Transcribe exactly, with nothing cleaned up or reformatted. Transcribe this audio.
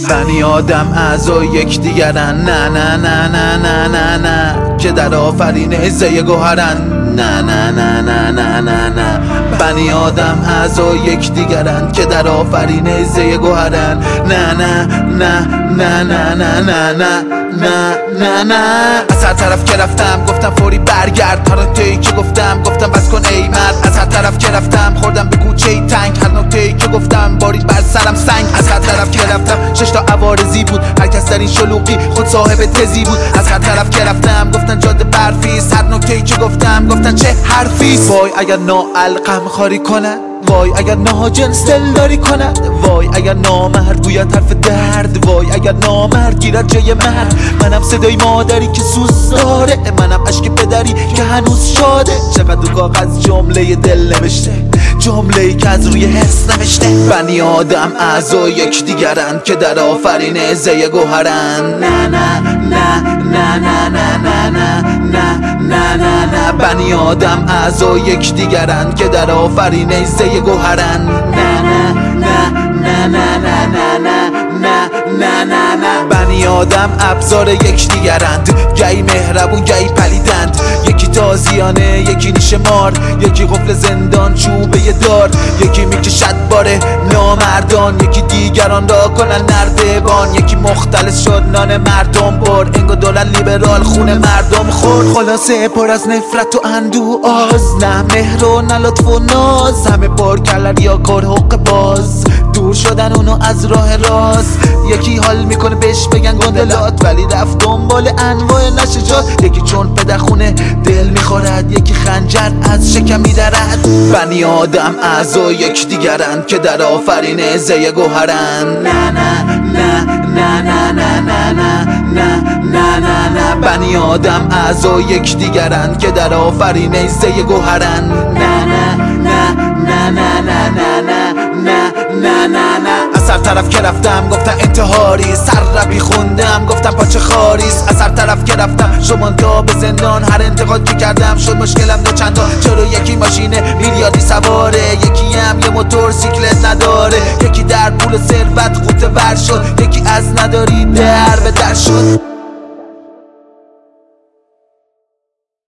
بنی آدم اعضای یکدیگرن، نه نه نه نه نه نه نه که در آفرین زی گوهرن، نه نه نه نه نه نه نه بنی آدم اعضای یکدیگرن که در آفرین زی گوهرن، نه نه نه نه نه نه نه نه نه نه نه از هر طرف که رفتم گفتم فوری برگرد، هر نکته‌ای که گفتم گفتم بس کن ای مرد. از هر طرف که رفتم خوردم به کوچه تنگ، هر نکته‌ای که گفتم بارید بر سرم سنگ. از هر طرف که رفتم شش تا عوارضی بود، هر کس در این شلوغی خود صاحب تزی بود. از هر طرف که رفتم گفتن جاده برفیست، هر نکته‌ای که گفتم گفتن چه حرفیست. وای اگر ناالقم خاری کنن، وای اگر ناجنس دلداری کند، وای اگر نامرد گوید حرف درد، وای اگر نامرد گیرد جای مرد. منم صدای مادری که سوز داره، منم اشک پدری که هنوز شاده. چقدر کاغذ جمله دل نوشته، جمله‌ای که از روی حس نوشته. بنی آدم اعضای یکدیگرن که در آفرین زی گوهرن، نه نه نه نه نه نه نه نه نه نه نه نه بنی آدم اعضای یکدیگرن که در آفرین زی گوهرن، نه نه نه نه نه نه نه نه نه نه نه بنی آدم ابزار یکدیگرند، گهی مهربون گهی پلیدند. یکی تازیانه یکی نیشه مار، یکی قفل زندان چوبه دار، یکی میکشد باره نامردان، یکی دیگران را کنن نردبان. یکی مختلط شد نان مردم بر، انگو دولت لیبرال خون مردم خورد. خلاصه پر از نفرت و اندو آز، نه مهر و نه لطف و ناز، همه پر کلر یا کار حق باز. دور شدن اونو از راه راست، یکی حال میکنه بهش بگن گندلات، ولی رفت دنبال انواع نشجات. یکی چون پدر خونه دل میخورد، یکی خنجر از شکم میدرد. بنی آدم اعضای یکدیگرن که در آفرین زی گوهرن، نه نه نه نه نه نه نه نه نه نه نه بنی آدم اعضای یکدیگرن که در آفرین زی گوهرن، نه نه نه نه نه نه نه نه نه نه نه از هر طرف که رفتم گفتم انتحاری، سر ربی خوندم گفتم پاچه خاریست. از هر طرف که رفتم شمان تا به زندان، هر انتقاد که کردم شد مشکلم دو چندان. چرا یکی ماشین میلیاردی سواره، یکی هم یه موتور سیکلت نداره، یکی در پول ثروت قوطه ور شد، یکی از نداری در به در شد.